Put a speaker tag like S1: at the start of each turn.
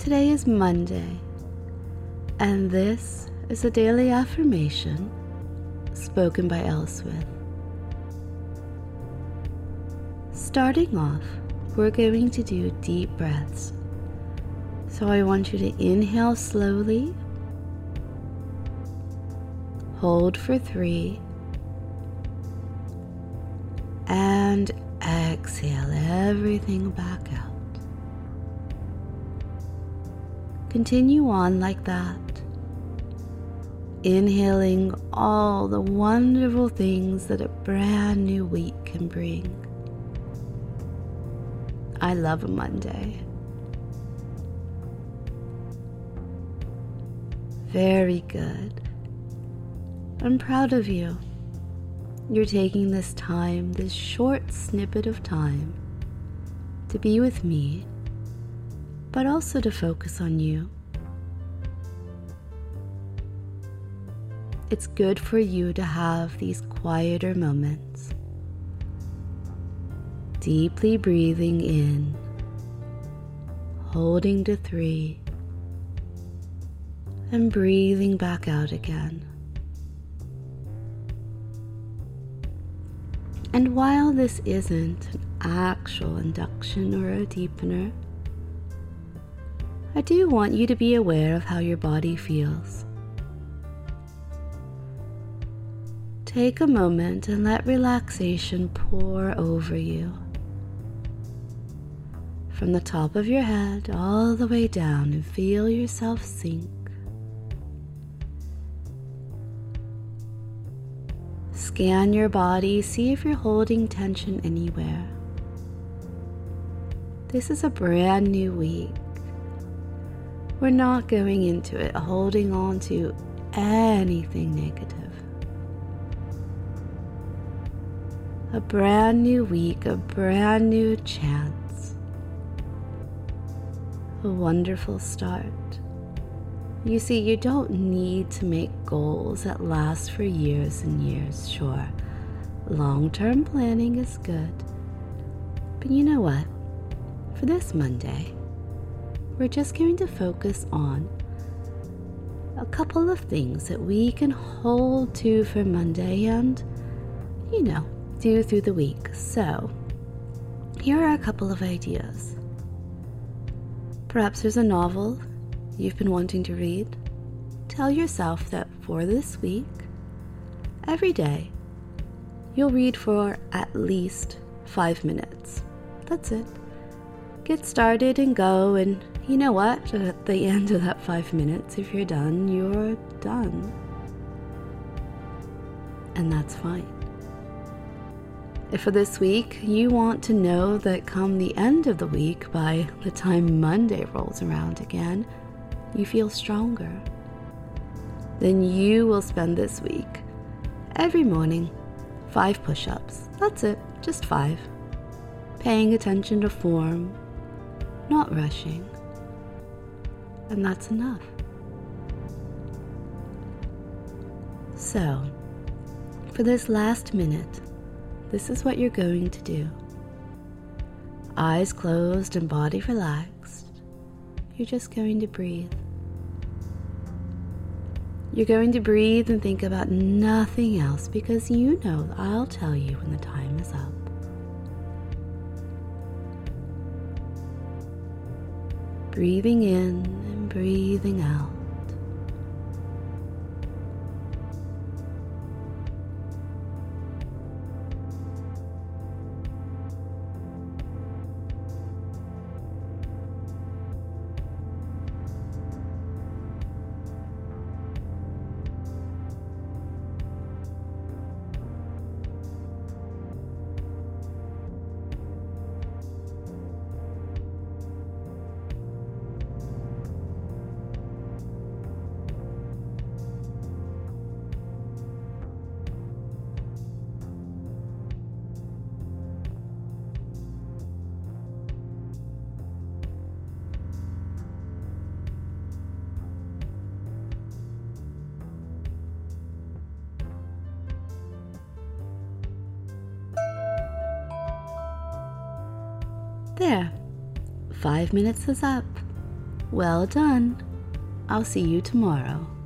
S1: Today is Monday, and this is a daily affirmation spoken by Elswith. Starting off, we're going to do deep breaths. So I want you to inhale slowly, hold for 3, and exhale everything back out. Continue on like that, inhaling all the wonderful things that a brand new week can bring. I love a Monday. Very good. I'm proud of you. You're taking this time, this short snippet of time, to be with me, but also to focus on you. It's good for you to have these quieter moments. Deeply breathing in, holding to 3, and breathing back out again. And while this isn't an actual induction or a deepener, I do want you to be aware of how your body feels. Take a moment and let relaxation pour over you. From the top of your head all the way down, and feel yourself sink. Scan your body, see if you're holding tension anywhere. This is a brand new week. We're not going into it holding on to anything negative. A brand new week, a brand new chance. A wonderful start. You see, you don't need to make goals that last for years and years. Sure, long-term planning is good. But you know what? For this Monday, we're just going to focus on a couple of things that we can hold to for Monday and, do through the week. So, here are a couple of ideas. Perhaps there's a novel you've been wanting to read. Tell yourself that for this week, every day, you'll read for at least 5 minutes. That's it. Get started and go, and you know what? At the end of that 5 minutes, if you're done, you're done. And that's fine. If for this week, you want to know that come the end of the week, by the time Monday rolls around again, you feel stronger, then you will spend this week, every morning, 5 push-ups. That's it, just 5. Paying attention to form, not rushing. And that's enough. So, for this last minute, this is what you're going to do. Eyes closed and body relaxed. You're just going to breathe. You're going to breathe and think about nothing else, because you know I'll tell you when the time is up. Breathing in and breathing out. There, 5 minutes is up. Well done. I'll see you tomorrow.